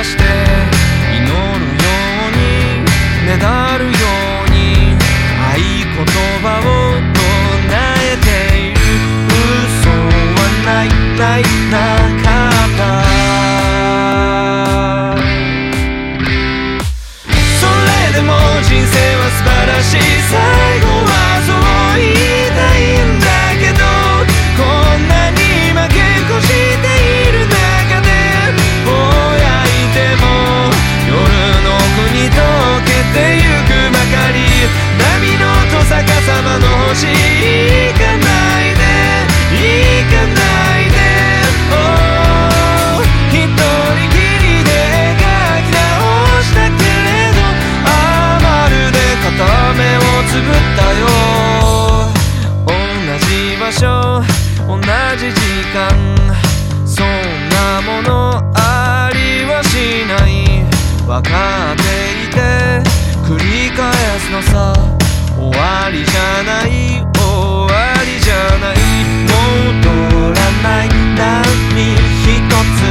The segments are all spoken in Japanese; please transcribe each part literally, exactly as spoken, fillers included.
して祈るようにねだるように合言葉を唱えている。嘘はないないなかった。それでも人生は素晴らしい。最後はそう言いたいんだけど、こんなに負け越している中でぼやいても夜の国溶けてゆくばかり。波のと逆さまの星行かないで行かないで、oh、一人きりで描き直したけれど、ああまるで片目をつぶったよ。同じ場所同じ時間、そんなものありはしない。分かっていて繰り返すのさ。終わりじゃない終わりじゃない。戻らない波一つ。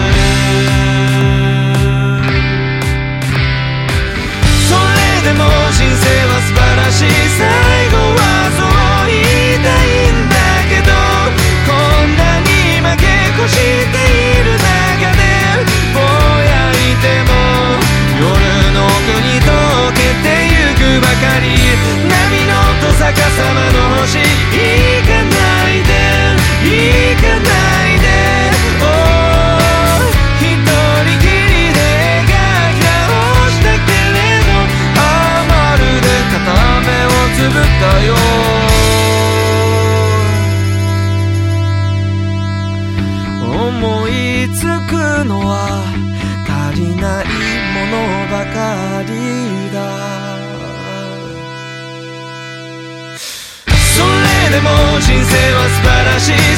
それでも人生は素晴らしい。最後はそう言いたいんだけど、こんなに負け越している中でぼやいても夜の国溶けてゆくばかり。波のと逆さまの星行かないで行かないで、oh、一人きりで描き直したけれど、ああまるで片目をつぶったよ。思いつくのは足りないものばかりだ。それでも人生は素晴らしい。